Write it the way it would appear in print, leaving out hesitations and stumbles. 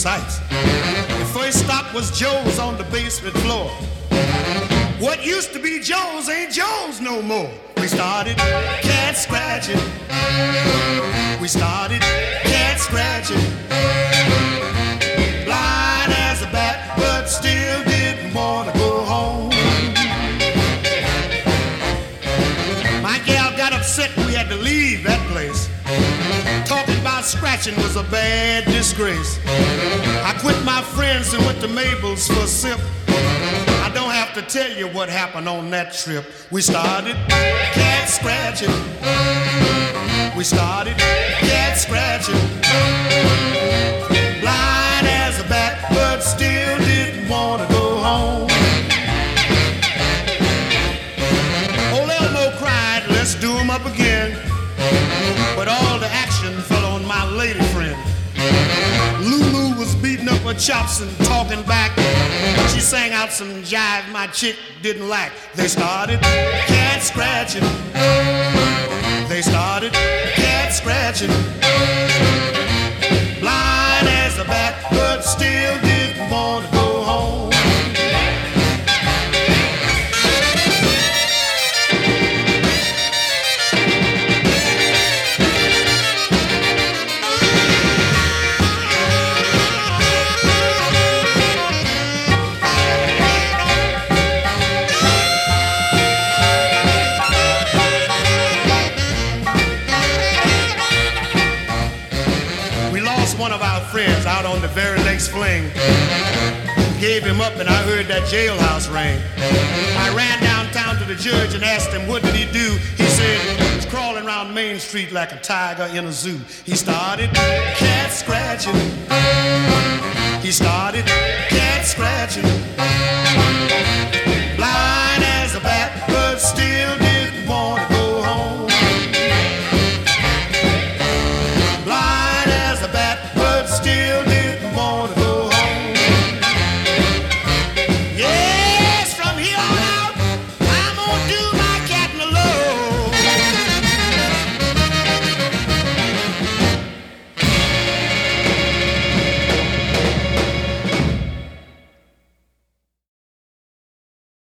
sights. The first stop was Joe's on the basement floor. What used to be Joe's ain't Joe's no more. We started cat scratching. We started cat scratching. Blind as a bat, but still didn't want to go home. My gal got upset and we had to leave that place. Talking about scratching was a bad disgrace. I quit my friends and went to Mabel's for a sip. I don't have to tell you what happened on that trip. We started cat scratching. We started cat scratching. Blind as a bat, but still didn't want to go home. Old Elmo cried, let's do 'em up again. But all the action fell on my lady friend. Lulu was beating up her chops and talking back. She sang out some jive my chick didn't like. They started cat scratching. They started cat scratching. Blind as a bat, but still didn't want to go home. One of our friends out on the very next fling. Gave him up and I heard that jailhouse ring. I ran downtown to the judge and asked him what did he do. He said he was crawling around Main Street like a tiger in a zoo. He started cat scratching. He started cat scratching.